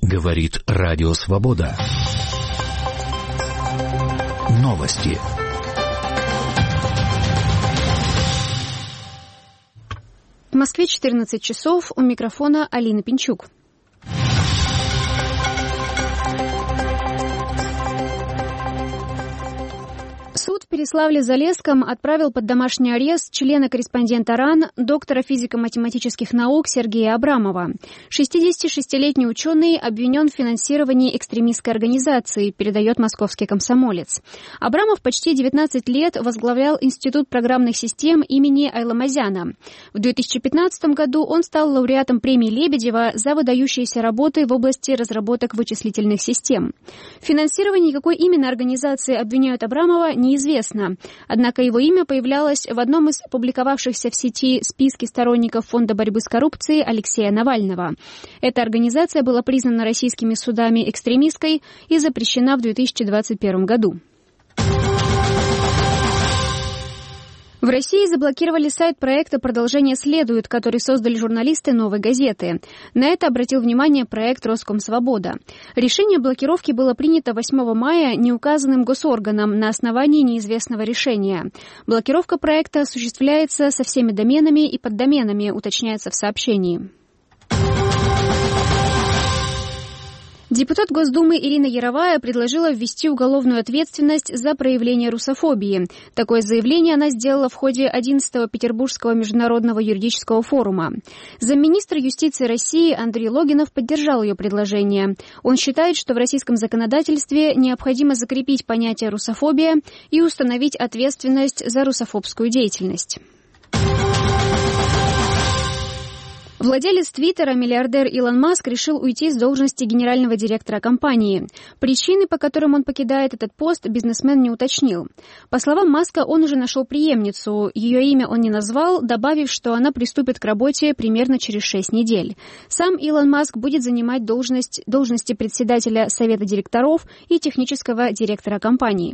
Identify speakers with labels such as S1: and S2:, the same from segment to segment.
S1: Говорит Радио Свобода. Новости.
S2: В Москве 14 часов. У микрофона Алина Пинчук. Суд в Переславле-Залесском отправил под домашний арест члена-корреспондента РАН, доктора физико-математических наук Сергея Абрамова. 66-летний ученый обвинен в финансировании экстремистской организации, передает московский «Комсомолец». Абрамов почти 19 лет возглавлял Институт программных систем имени Айламазяна. В 2015 году он стал лауреатом премии Лебедева за выдающиеся работы в области разработок вычислительных систем. В финансировании какой именно организации обвиняют Абрамова, неизвестно. Однако его имя появлялось в одном из публиковавшихся в сети списке сторонников Фонда борьбы с коррупцией Алексея Навального. Эта организация была признана российскими судами экстремистской и запрещена в 2021 году. В России заблокировали сайт проекта «Продолжение следует», который создали журналисты «Новой газеты». На это обратил внимание проект «Роскомсвобода». Решение о блокировке было принято 8 мая неуказанным госорганом на основании неизвестного решения. Блокировка проекта осуществляется со всеми доменами и поддоменами, уточняется в сообщении. Депутат Госдумы Ирина Яровая предложила ввести уголовную ответственность за проявление русофобии. Такое заявление она сделала в ходе 11-го Петербургского международного юридического форума. Замминистра юстиции России Андрей Логинов поддержал ее предложение. Он считает, что в российском законодательстве необходимо закрепить понятие русофобия и установить ответственность за русофобскую деятельность. Владелец Твиттера, миллиардер Илон Маск, решил уйти с должности генерального директора компании. Причины, по которым он покидает этот пост, бизнесмен не уточнил. По словам Маска, он уже нашел преемницу. Ее имя он не назвал, добавив, что она приступит к работе примерно через 6 недель. Сам Илон Маск будет занимать должности председателя Совета директоров и технического директора компании.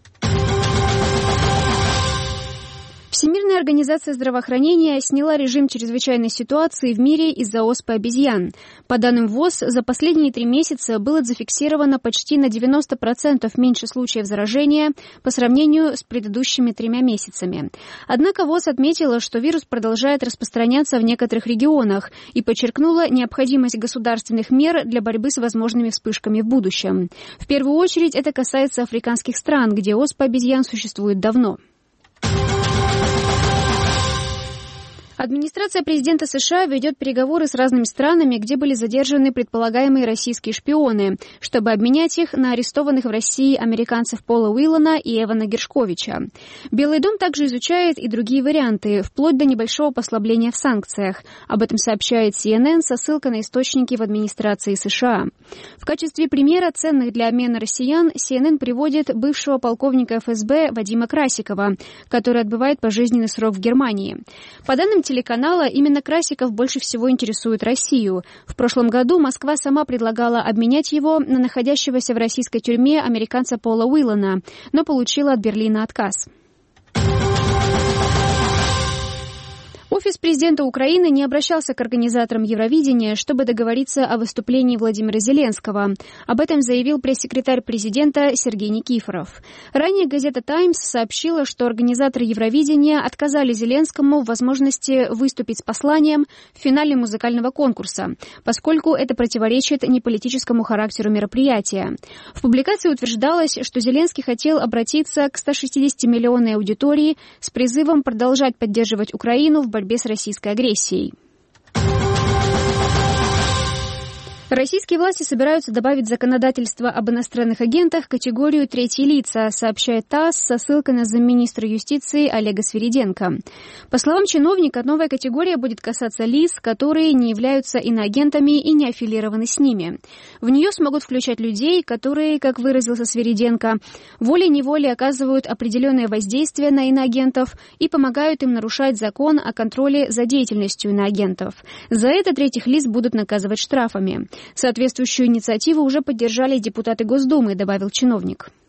S2: Всемирная организация здравоохранения сняла режим чрезвычайной ситуации в мире из-за оспы обезьян. По данным ВОЗ, за последние 3 месяца было зафиксировано почти на 90% меньше случаев заражения по сравнению с предыдущими 3 месяцами. Однако ВОЗ отметила, что вирус продолжает распространяться в некоторых регионах и подчеркнула необходимость государственных мер для борьбы с возможными вспышками в будущем. В первую очередь это касается африканских стран, где оспа обезьян существует давно. Администрация президента США ведет переговоры с разными странами, где были задержаны предполагаемые российские шпионы, чтобы обменять их на арестованных в России американцев Пола Уиллана и Эвана Гершковича. Белый дом также изучает и другие варианты, вплоть до небольшого послабления в санкциях. Об этом сообщает CNN со ссылкой на источники в администрации США. В качестве примера ценных для обмена россиян CNN приводит бывшего полковника ФСБ Вадима Красикова, который отбывает пожизненный срок в Германии. По данным телеканала, именно Красиков больше всего интересует Россию. В прошлом году Москва сама предлагала обменять его на находящегося в российской тюрьме американца Пола Уиллана, но получила от Берлина отказ. Офис президента Украины не обращался к организаторам Евровидения, чтобы договориться о выступлении Владимира Зеленского. Об этом заявил пресс-секретарь президента Сергей Никифоров. Ранее газета «Таймс» сообщила, что организаторы Евровидения отказали Зеленскому в возможности выступить с посланием в финале музыкального конкурса, поскольку это противоречит неполитическому характеру мероприятия. В публикации утверждалось, что Зеленский хотел обратиться к 160-миллионной аудитории с призывом продолжать поддерживать Украину в борьбе с российской агрессией. Российские власти собираются добавить в законодательство об иностранных агентах категорию «третьи лица», сообщает ТАСС со ссылкой на замминистра юстиции Олега Свириденко. По словам чиновника, новая категория будет касаться лиц, которые не являются иноагентами и не аффилированы с ними. В нее смогут включать людей, которые, как выразился Свириденко, волей-неволей оказывают определенное воздействие на иноагентов и помогают им нарушать закон о контроле за деятельностью иноагентов. За это третьих лиц будут наказывать штрафами. Соответствующую инициативу уже поддержали депутаты Госдумы, добавил чиновник.